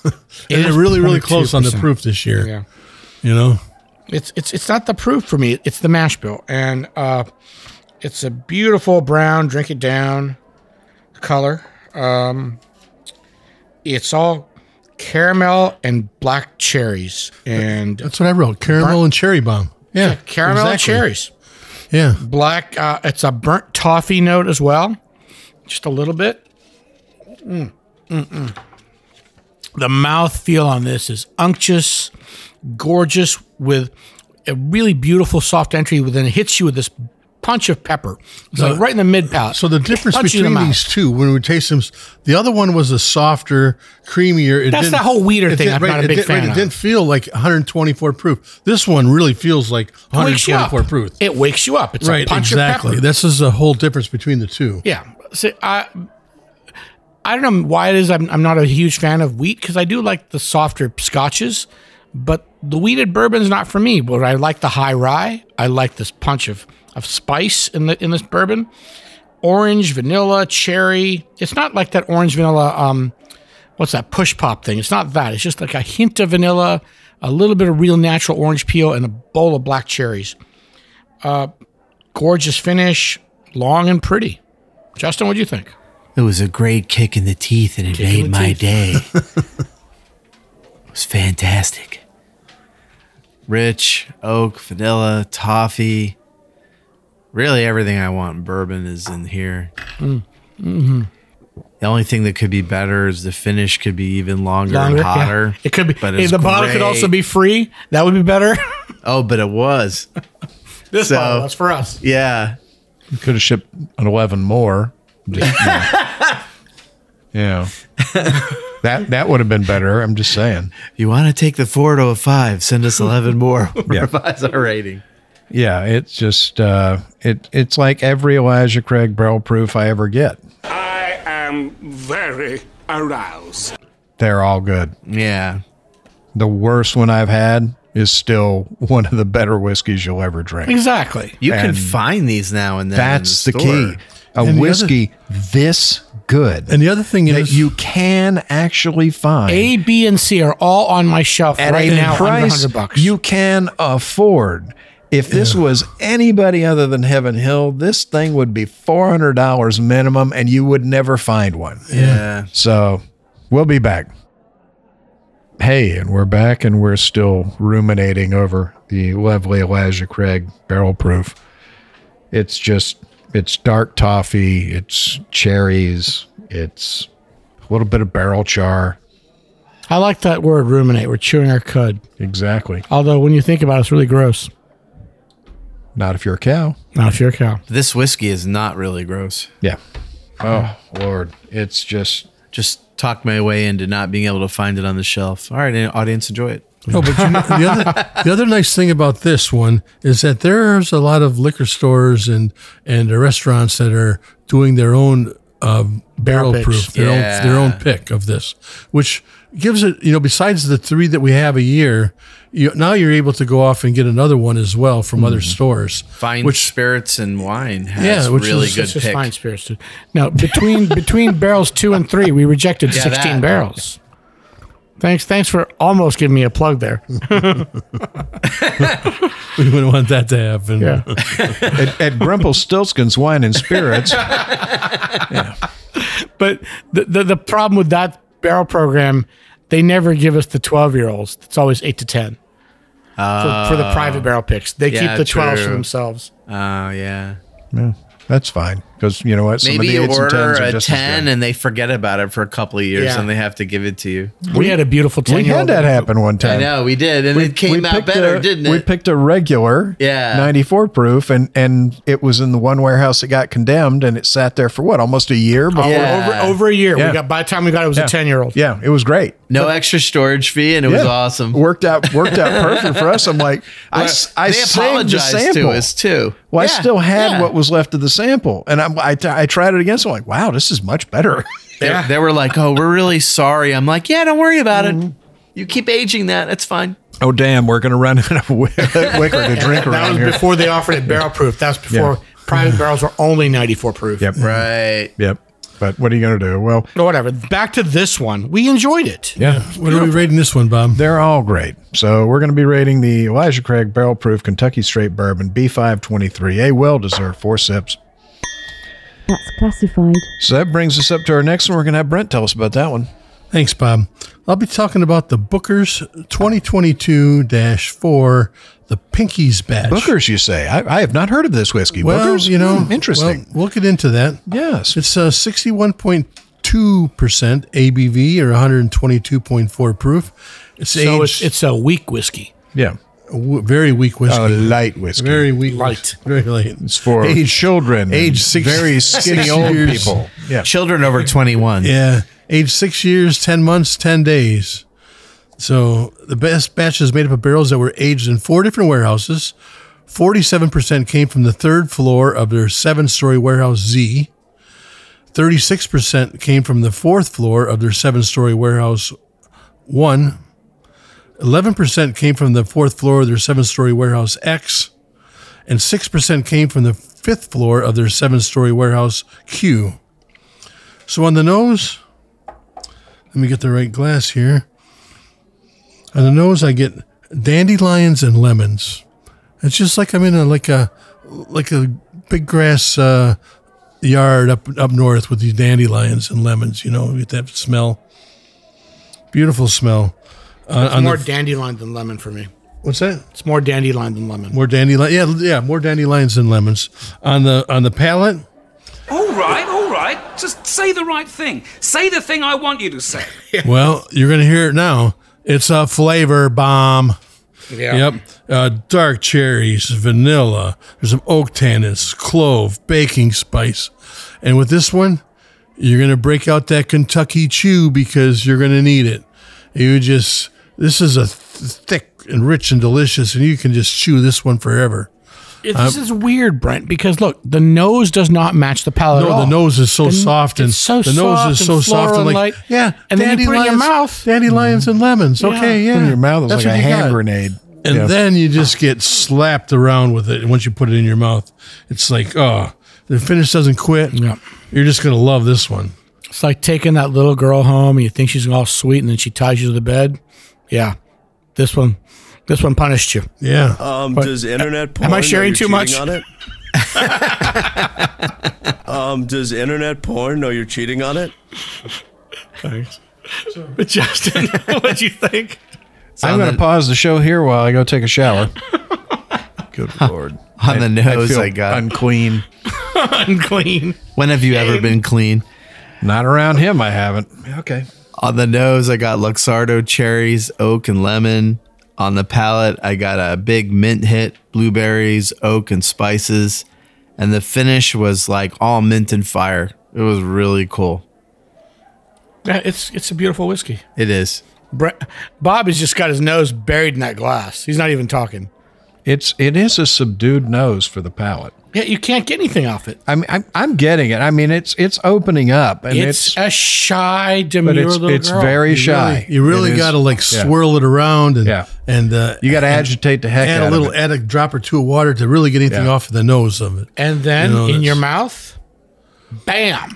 and is they're really, really close on the twenty-two percent. proof this year. Yeah. You know, It's it's it's not the proof for me. It's the mash bill, and uh, it's a beautiful brown. Drink it down, color. Um, it's all caramel and black cherries, and that's what I wrote: caramel and cherry bomb. Yeah, caramel and exactly. cherries. Yeah, Black. Uh, it's a burnt toffee note as well, just a little bit. Mm, mm, mm. The mouth feel on this is unctuous, gorgeous, with a really beautiful soft entry. Then it hits you with this punch of pepper. It's like right in the mid palate. So the difference Punch you in the between mouth. these two, when we taste them, the other one was a softer, creamier. It That's didn't- that whole weeder it thing didn't- I'm not a it big didn't- fan right, of. It didn't feel like one hundred twenty-four proof. This one really feels like one wakes you hundred up. twenty-four proof. It wakes you up. It's a Right, punch exactly. of pepper. This is a whole difference between the two. Yeah. See, I I don't know why it is. I'm, I'm not a huge fan of wheat because I do like the softer scotches, but the wheated bourbon's not for me. But I like the high rye. I like this punch of, of spice in the in this bourbon. Orange, vanilla, cherry. It's not like that orange vanilla. Um, what's that push pop thing? It's not that. It's just like a hint of vanilla, a little bit of real natural orange peel, and a bowl of black cherries. Uh, gorgeous finish, long and pretty. Justin, what do you think? It was a great kick in the teeth, and it Kick in made the my teeth. day. It was fantastic. Rich, oak, vanilla, toffee. Really, everything I want in bourbon is in here. Mm. Mm-hmm. The only thing that could be better is the finish could be even longer, Longer, and hotter. yeah. It could be. but Hey, it's the bottle could great. also be free. That would be better. Oh, but it was. This So- bottle, that's for us. Yeah. You could have shipped an eleven more. Just, you know. Yeah. That that would have been better. I'm just saying. If you want to take the four to a five, send us eleven more. Yeah. Revise our rating. Yeah, it's just uh, it. It's like every Elijah Craig barrel proof I ever get. I am very aroused. They're all good. Yeah. The worst one I've had is still one of the better whiskeys you'll ever drink. Exactly. You can And find these now and then. That's in the, the, store. key. A And the whiskey this good And the other thing that is, you can actually find A, B, and C are all on my shelf at right a now under one price hundred bucks. you can afford. If this was anybody other than Heaven Hill, this thing would be four hundred dollars minimum, and you would never find one. Yeah. So we'll be back. Hey, and we're back, and we're still ruminating over the lovely Elijah Craig barrel proof. It's just, it's dark toffee, it's cherries, it's a little bit of barrel char. I like that word ruminate. We're chewing our cud. Exactly. Although when you think about it, it's really gross. Not if you're a cow. Not if you're a cow. This whiskey is not really gross. Yeah. Oh, Lord. It's just, Just talked my way into not being able to find it on the shelf. All right, audience, enjoy it. oh, but you know, the other the other nice thing about this one is that there's a lot of liquor stores and and restaurants that are doing their own uh, barrel picks. proof, their Yeah. own their own pick of this, which gives it, you know, besides the three that we have a year, you, now you're able to go off and get another one as well from other stores. Fine Which- spirits and wine has Yeah, which really is- good It's just pick. fine spirits. Too. Now, between between barrels two and three, we rejected Yeah, sixteen that. barrels. Thanks, thanks for almost giving me a plug there. We wouldn't want that to happen. Yeah. at, at Grumpelstiltskin's Wine and Spirits. But the, the the problem with that barrel program, they never give us the twelve year olds. It's always eight to ten for, for the private barrel picks. They yeah, keep the twelves for true. themselves. Oh, yeah. Yeah, that's fine. Because you know what? Some Maybe of you the eights and order tens are a just as ten good. and they forget about it for a couple of years Yeah. and they have to give it to you. We had a beautiful ten We year had old. that happen one time. I know, we did. And it came out picked better, a, didn't We it? picked a regular Yeah. ninety-four proof, and, and it was in the one warehouse that got condemned, and it sat there for what, almost a year before? Yeah. Over over a year. Yeah. We got by the time we got it, it was Yeah. a ten year old. Yeah, it was great. No extra storage fee, and it was Yeah. awesome. Worked out worked out perfect for us. I'm like, I, s- I they saved the apologized sample. to us, too. Well, I Yeah, still had yeah. what was left of the sample, and I'm, I, t- I tried it again. So I'm like, wow, this is much better. They, they were like, oh, we're really sorry. I'm like, yeah, don't worry about Mm-hmm. it. You keep aging that. That's fine. Oh, damn, we're going to run out of wick- wicker to drink That around was here. before they offered it barrel proof. That's before Yeah. private barrels were only ninety four proof. Yep. Right. Yep. But what are you going to do? Well, Or whatever. Back to this one. We enjoyed it. yeah, What are we rating this one, Bob? they're all great. So we're going to be rating the Elijah Craig Barrel Proof Kentucky Straight Bourbon B five twenty-three, a well-deserved four sips. That's classified. So that brings us up to our next one. We're going to have Brent tell us about that one. Thanks, Bob. I'll be talking about the Booker's twenty twenty-two dash four, the Pinky's batch. Booker's, you say? I, I have not heard of this whiskey. Well, Booker's? you know, Hmm, interesting. Well, we'll get into that. yes. It's uh, sixty-one point two percent A B V or one twenty-two point four proof. It's So aged, it's, it's a weak whiskey. yeah. w- very weak whiskey. A light whiskey. Very weak. Light. whiskey. Very light. It's for Age- children. and age six- Very skinny six old years. people. Yeah. Children over twenty-one. Yeah. Age six years, ten months, ten days. So the best batch is made up of barrels that were aged in four different warehouses. forty-seven percent came from the third floor of their seven-story warehouse Z. thirty-six percent came from the fourth floor of their seven-story warehouse one. eleven percent came from the fourth floor of their seven-story warehouse X. And six percent came from the fifth floor of their seven-story warehouse Q. So on the nose, let me get the right glass here. On the nose, I get dandelions and lemons. It's just like I'm in a like a like a big grass uh, yard up up north with these dandelions and lemons. You know, you get that smell. Beautiful smell. Uh, It's on more the- dandelion than lemon for me. what's that? It's more dandelion than lemon. More dandelion. Yeah, yeah, more dandelions than lemons. On the on the palate, All right, all right. Just say the right thing. Say the thing I want you to say. well, you're gonna hear it now. It's a flavor bomb. Yeah. Yep. Uh, dark cherries, vanilla. There's some oak tannins, clove, baking spice. And with this one, you're going to break out that Kentucky chew because you're going to need it. You just, this is a th- thick and rich and delicious, and you can just chew this one forever. It- this is weird, Brent, because look, the nose does not match the palate at No, all. the nose is so The- soft and it's so the nose soft is and so soft floral and like light. yeah, And then you put it in your dandelions- mouth. dandelions and lemons. Okay, yeah, In your mouth is That's like a what you hand got. grenade. And Yeah. then you just get slapped around with it. And once you put it in your mouth, it's like, oh, the finish doesn't quit. Yeah. You're just going to love this one. It's like taking that little girl home and you think she's all sweet and then she ties you to the bed. Yeah. This one, this one punished you. Yeah. Um, does internet porn Am I know sharing you're too cheating much? on it? um, does internet porn know you're cheating on it? Thanks. But Justin, what'd you think? I'm on going to the- pause the show here while I go take a shower. Good Lord. On the nose, feel I got. unclean. Unclean. When have you ever been clean? Not around him, I haven't. Okay. On the nose, I got Luxardo cherries, oak, and lemon. On the palate, I got a big mint hit, blueberries, oak, and spices. And the finish was like all mint and fire. It was really cool. Yeah, it's it's a beautiful whiskey. It is. Brent, Bob has just got his nose buried in that glass. He's not even talking. It's it is a subdued nose for the palate. Yeah, you can't get anything off it. I mean, I'm, I'm getting it. I mean, it's it's opening up, and It's, it's, a shy, demure but it's little it's girl. very shy. You really It is- got to like yeah. swirl it around and, Yeah. and, uh, You got to and agitate the heck add out a little, of it. add a drop or two of water to really get anything Yeah. off of the nose of it. And then You know, in that's- your mouth, bam.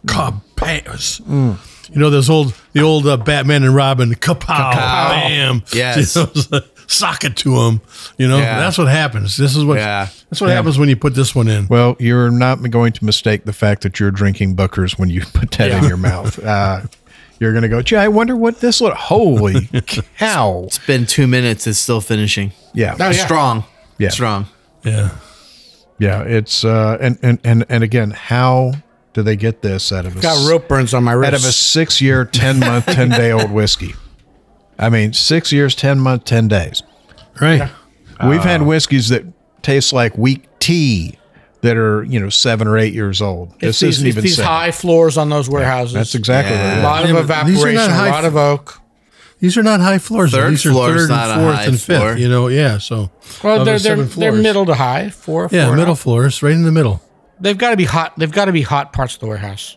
Kapas. You know, those old, the old uh, Batman and Robin, kapow, bam. Yes. You know, sock it to them. You know, Yeah. that's what happens. This is what, Yeah. that's what happens when you put this one in. Well, you're not going to mistake the fact that you're drinking Booker's when you put that in Yeah. your mouth. Uh, you're going to go, gee, I wonder what this look. Holy cow! It's been two minutes. It's still finishing. Yeah, Oh, yeah. Strong. Yeah. Strong. Yeah. yeah. It's uh, and and and and again, how do they get this out of a Got rope burns on my wrist. out of a six year, ten month, ten day old whiskey? I mean, six years, ten month, ten days. Right. We've had whiskeys that taste like weak tea that are, you know, seven or eight years old. It's This these, isn't it's even these seven. high floors on those warehouses. That's exactly Yeah. what it A is. lot of Yeah, but these are evaporation, not a high lot f- of oak. These are not high floors. though. Third These are floor is third and not a fourth high and floor. fifth. You know, yeah. So, Well, of they're the they're, seven they're floors. middle to high, four, Yeah, four and middle up. floors, right in the middle. They've got to be hot. They've got to be hot parts of the warehouse.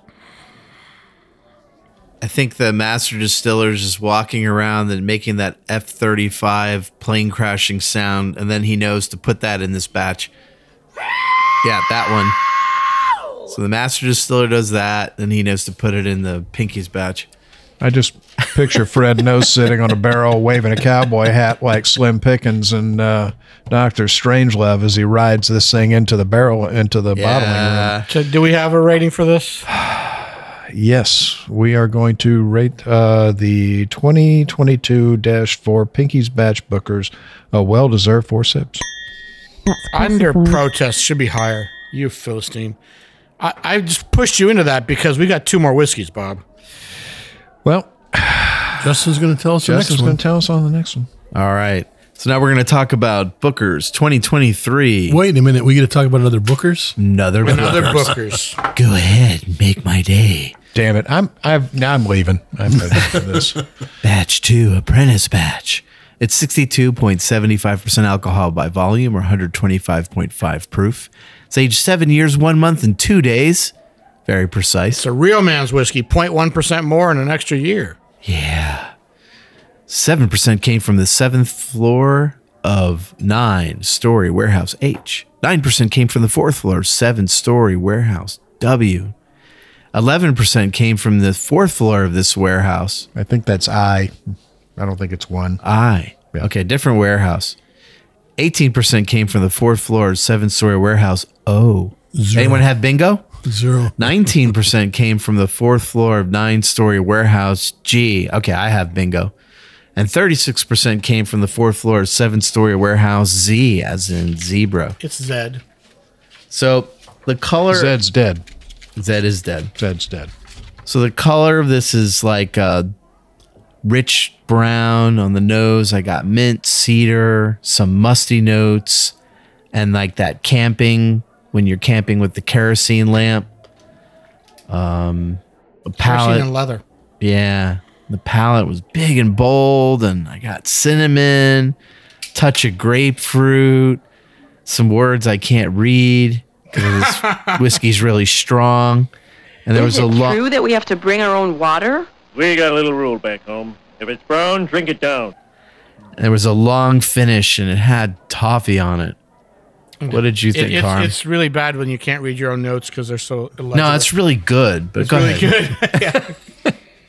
I think the master distiller is just walking around and making that F thirty-five plane crashing sound, and then he knows to put that in this batch. Yeah, that one. So the master distiller does that, and he knows to put it in the Pinky's batch. I just picture Fred Nose sitting on a barrel waving a cowboy hat like Slim Pickens and uh, Doctor Strangelove as he rides this thing into the barrel, into the Yeah. bottling room. So do we have a rating for this? Yes, we are going to rate uh, the twenty twenty-two dash four Pinky's Batch Bookers a well-deserved four sips. That's Under classified. protest should be higher. You Philistine. I, I just pushed you into that because we got two more whiskeys, Bob. Well, Justin's going to tell us the Justin's next going one. to tell us on the next one. All right. So now we're going to talk about Booker's twenty twenty-three. Wait a minute. We get to talk about another Bookers? Another Another Booker's. Bookers. Go ahead and make my day. Damn it! I'm I've now I'm leaving. I'm ready for this. Batch two, Apprentice Batch. It's sixty-two point seven five percent alcohol by volume or one twenty-five point five proof. It's aged seven years, one month, and two days. Very precise. It's a real man's whiskey, zero point one percent more in an extra year. Yeah. seven percent came from the seventh floor of nine-story warehouse H. nine percent came from the fourth floor, seven-story warehouse W. eleven percent came from the fourth floor of this warehouse. I think that's I. I don't think it's one. I. Yeah. Okay, different warehouse. eighteen percent came from the fourth floor, seven-story warehouse O. Zero. Anyone have bingo? Zero. nineteen percent came from the fourth floor of nine-story warehouse G. Okay, I have bingo. And thirty-six percent came from the fourth floor of seven-story warehouse Z, as in zebra. It's Zed. So the color... Zed's dead. Zed is dead. Zed's dead. So the color of this is like uh, rich brown on the nose. I got mint, cedar, some musty notes, and like that camping, when you're camping with the kerosene lamp. Um, a Kerosene palette. and leather. Yeah. The palette was big and bold, and I got cinnamon, touch of grapefruit, some words I can't read because this whiskey's really strong. And there was Is a it lot. true that we have to bring our own water? We got a little rule back home. If it's brown, drink it down. There was a long finish, and it had toffee on it. What did you It- think, it's, Carm? it's really bad when you can't read your own notes because they're so illegible. No, it's really good. But It's go really ahead. good. Yeah.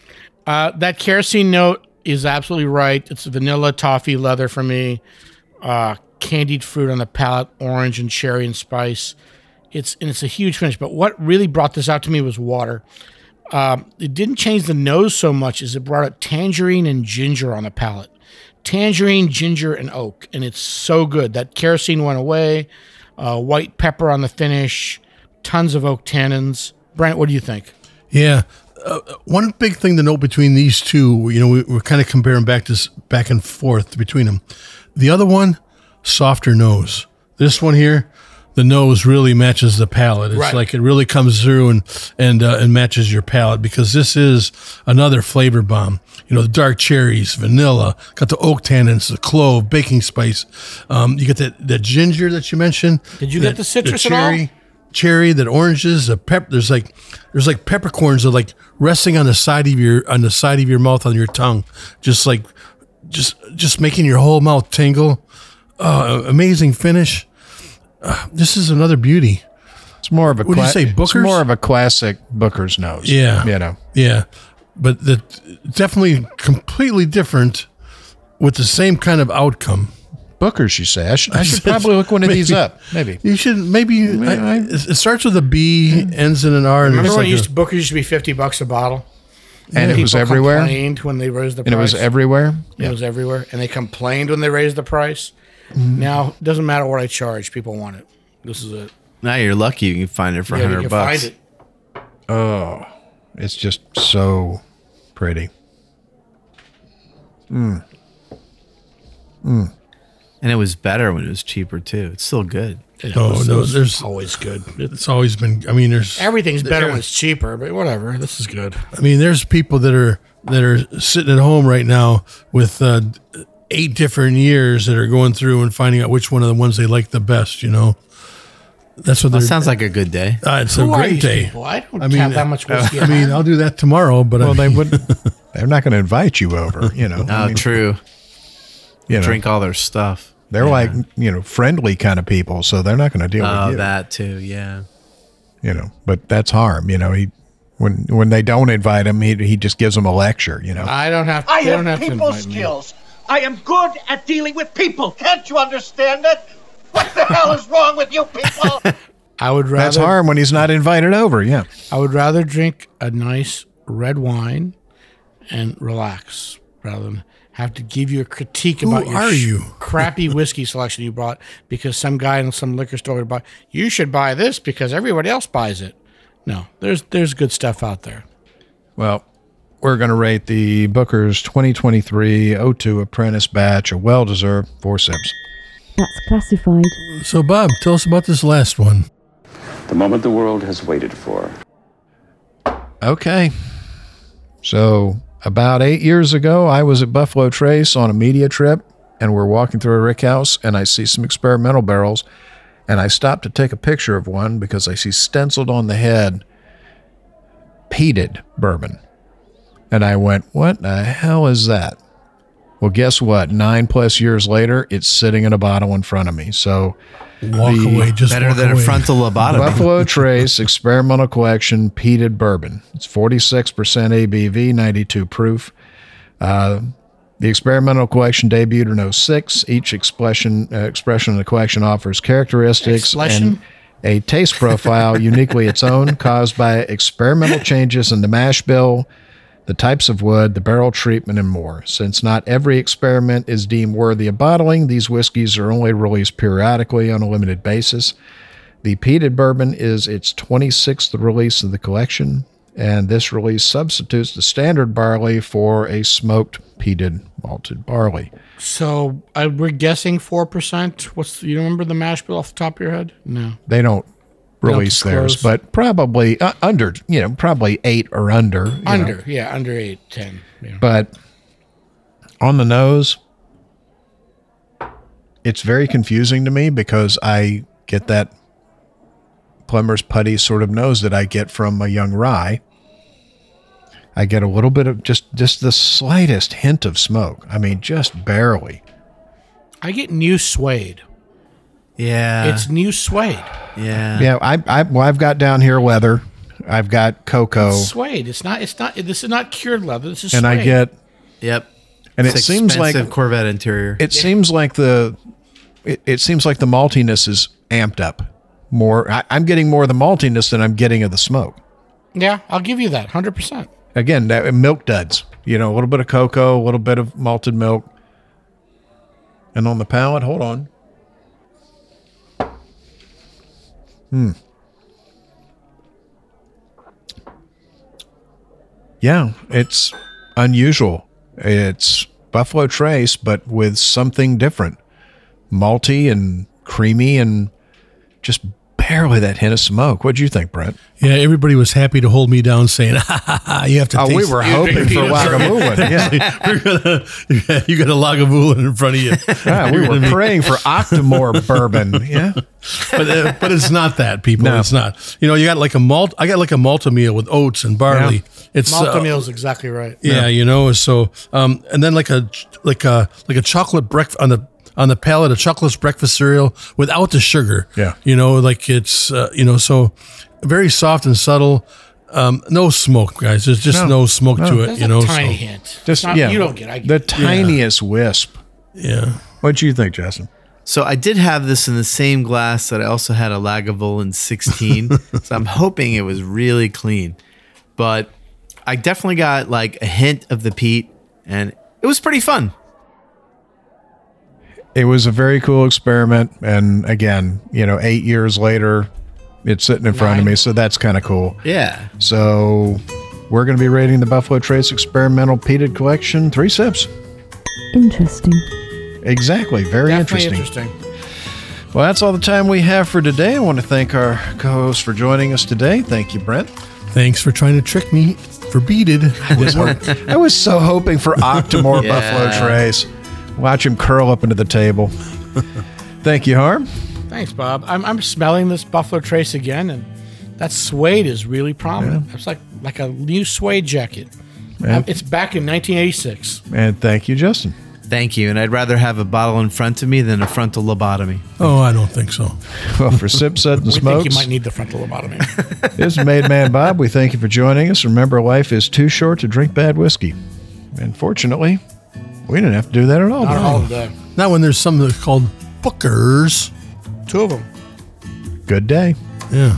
uh, that kerosene note is absolutely right. It's vanilla, toffee, leather for me. Uh, candied fruit on the palate, orange and cherry and spice. It's and it's a huge finish. But what really brought this out to me was water. Um, it didn't change the nose so much as it brought out tangerine and ginger on the palate. Tangerine, ginger, and oak, and it's so good. That kerosene went away. Uh, white pepper on the finish. Tons of oak tannins. Brent, what do you think? Yeah. Uh, one big thing to note between these two, you know, we, we're kind of comparing back to s- back and forth between them. The other one, softer nose. This one here, the nose really matches the palate. It's Right. like it really comes through and and uh, and matches your palate because this is another flavor bomb. You know, the dark cherries, vanilla, got the oak tannins, the clove, baking spice. Um, you get that that ginger that you mentioned. Did you that- get the citrus at all? cherry, cherry, that oranges, the pep. There's like there's like peppercorns that are like resting on the side of your on the side of your mouth on your tongue, just like just just making your whole mouth tingle. Uh, amazing finish. Uh, this is another beauty. It's more of a. Would you say It's Booker's? more of a classic Booker's nose. Yeah. You know. Yeah, but the definitely completely different with the same kind of outcome. Booker's, you say? I should. I should probably look one of these Maybe. up. Maybe. You should maybe. I, I, it starts with a B, ends in an R, and Remember it's when like it used a- to, Booker used to be fifty bucks a bottle? And it was People everywhere? complained when they raised the price. And it was everywhere. It was everywhere. And they complained when they raised the price. Now, it doesn't matter what I charge. People want it. This is it. Now you're lucky you can find it for Yeah, one you hundred can bucks. find it. Oh, it's just so pretty. Mm. Mm. And it was better when it was cheaper too. It's still good. No, no, there's always good. It's always been. I mean, there's Everything's better there- when it's cheaper, but whatever. This is good. I mean, there's people that are that are sitting at home right now with uh, eight different years that are going through and finding out which one of the ones they like the best. You know, that's what That they're. sounds like a good day. Uh, it's Who a are great these day. people? I don't I mean, have that much whiskey. I mean, I'll do that tomorrow, but Well, I, they wouldn't. They're not going to invite you over. You know. Oh, I mean, true. You know, Drink all their stuff. they're Yeah. like you know friendly kind of people, so they're not going to deal Oh, with you. that too. Yeah. you know, but that's Harm. You know, he when when they don't invite him, he he just gives them a lecture. You know, I don't have. I they don't have have people to invite skills. I am good at dealing with people. Can't you understand it? What the hell is wrong with you people? I would rather. That's Harm when he's not invited over. Yeah, I would rather drink a nice red wine and relax rather than have to give you a critique Who about your are sh- you? crappy whiskey selection you brought because some guy in some liquor store would buy. You should buy this because everybody else buys it. No, there's there's good stuff out there. Well, we're going to rate the Booker's twenty twenty-three oh two Apprentice Batch a well-deserved four sips. That's classified. So, Bob, tell us about this last one. The moment the world has waited for. Okay. So, about eight years ago, I was at Buffalo Trace on a media trip, and we're walking through a rick house, and I see some experimental barrels, and I stopped to take a picture of one because I see stenciled on the head, peated bourbon. And I went, what the hell is that? Well, guess what? Nine plus years later, it's sitting in a bottle in front of me. So walk the away, just better walk than away. a frontal lobotomy. Buffalo Trace Experimental Collection peated bourbon. It's forty-six percent A B V, ninety-two proof. Uh, the Experimental Collection debuted in oh six. Each expression uh, expression of the collection offers characteristics Expression? and a taste profile uniquely its own, caused by experimental changes in the mash bill, the types of wood, the barrel treatment, and more. Since not every experiment is deemed worthy of bottling, these whiskeys are only released periodically on a limited basis. The peated bourbon is its twenty-sixth release of the collection, and this release substitutes the standard barley for a smoked peated malted barley. So uh, we're guessing four percent. What's you remember the mash bill off the top of your head? No. They don't release They don't theirs, disclose. but probably uh, under, you know, probably eight or under. you Under, know. yeah, under eight, ten. Yeah. But on the nose, it's very confusing to me because I get that plumber's putty sort of nose that I get from a young rye. I get a little bit of just, just the slightest hint of smoke. I mean, just barely. I get new suede. Yeah. It's new suede. Yeah. Yeah, I, I, well, I've got down here leather. I've got cocoa. It's suede. It's not. It's not. This is not cured leather. This is and suede. I get, Yep. and It's it seems like expensive Corvette interior. It seems like the, it, it seems like the maltiness is amped up more. I, I'm getting more of the maltiness than I'm getting of the smoke. Yeah, I'll give you that. Hundred percent. Again, that milk duds. You know, a little bit of cocoa, a little bit of malted milk, and on the palate, hold on. Hmm. Yeah, it's unusual. It's Buffalo Trace, but with something different. Malty and creamy and just barely that hint of smoke. What'd you think, Brent? Yeah, everybody was happy to hold me down saying, ha, ha, ha, you have to Oh, taste we were it. hoping for Lagavulin. Yeah. We're gonna, yeah, you got a Lagavulin in front of you. Yeah, we were praying for Octomore bourbon. Yeah. But uh, but it's not that, people. No. It's not. You know, you got like a malt. I got like a malta meal with oats and barley. Yeah. It's Malta uh, meal is exactly right. Yeah, Yeah. you know. So um, and then like a like a like a chocolate breakfast on the on the palate, a chocolate breakfast cereal without the sugar. Yeah. You know, like it's uh, you know, so very soft and subtle. Um, no smoke, guys. There's just no, No. smoke No. to it. There's you a know, tiny so, hint. Just Not- yeah. You don't get. I the get. tiniest wisp. yeah. What'd you think, Justin? So I did have this in the same glass that I also had a Lagavulin sixteen. So I'm hoping it was really clean. But I definitely got like a hint of the peat, and it was pretty fun. It was a very cool experiment, and again, you know, eight years later, it's sitting in front of me, so that's kind of cool. Yeah. So we're going to be rating the Buffalo Trace Experimental Peated Collection three sips. Interesting. Exactly. Very Definitely interesting. interesting. Well, that's all the time we have for today. I want to thank our co-host for joining us today. Thank you, Brent. Thanks for trying to trick me for beaded. I was, I was so hoping for Octomore Yeah. Buffalo Trace. Watch him curl up into the table. Thank you, Harm. Thanks, Bob. I'm I'm smelling this Buffalo Trace again, and that suede is really prominent. It's like like a new suede jacket. Yeah. Um, It's back in nineteen eighty-six. And thank you, Justin. Thank you. And I'd rather have a bottle in front of me than a frontal lobotomy. Oh, I don't think so. Well, for Sip, Suds, and We Smokes, think you might need the frontal lobotomy. this is Made Man Bob. We thank you for joining us. Remember, life is too short to drink bad whiskey. And fortunately, we didn't have to do that at all. Not did all we? of the Not when there's some that's called bookers. two of them. Good day. Yeah.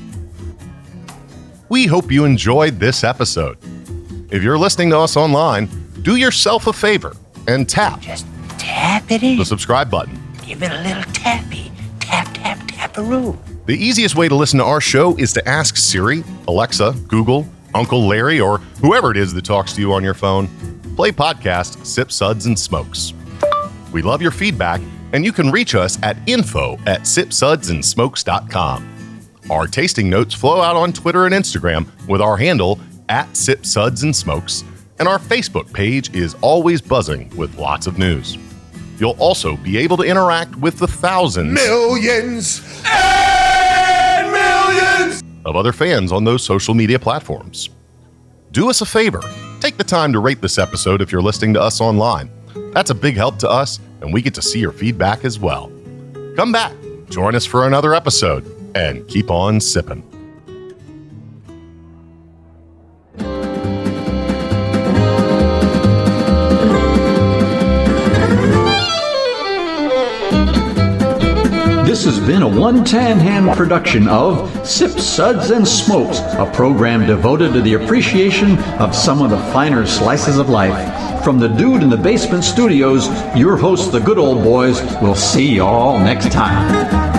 We hope you enjoyed this episode. If you're listening to us online, do yourself a favor and tap Just tap it in. the subscribe button. Give it a little tappy. Tap, tap, tap-a-roo. The easiest way to listen to our show is to ask Siri, Alexa, Google, Uncle Larry, or whoever it is that talks to you on your phone. Play podcast Sip, Suds, and Smokes. We love your feedback, and you can reach us at info at sip suds and smokes dot com. Our tasting notes flow out on Twitter and Instagram with our handle at Sip, Suds, and Smokes, and our Facebook page is always buzzing with lots of news. You'll also be able to interact with the thousands Millions and millions of other fans on those social media platforms. Do us a favor. Take the time to rate this episode if you're listening to us online. That's a big help to us, and we get to see your feedback as well. Come back, join us for another episode, and keep on sipping. This has been a One Tan Hand production of Sip, Suds, and Smokes, a program devoted to the appreciation of some of the finer slices of life. From the Dude in the Basement Studios, your hosts, the Good Old Boys, will see you all next time.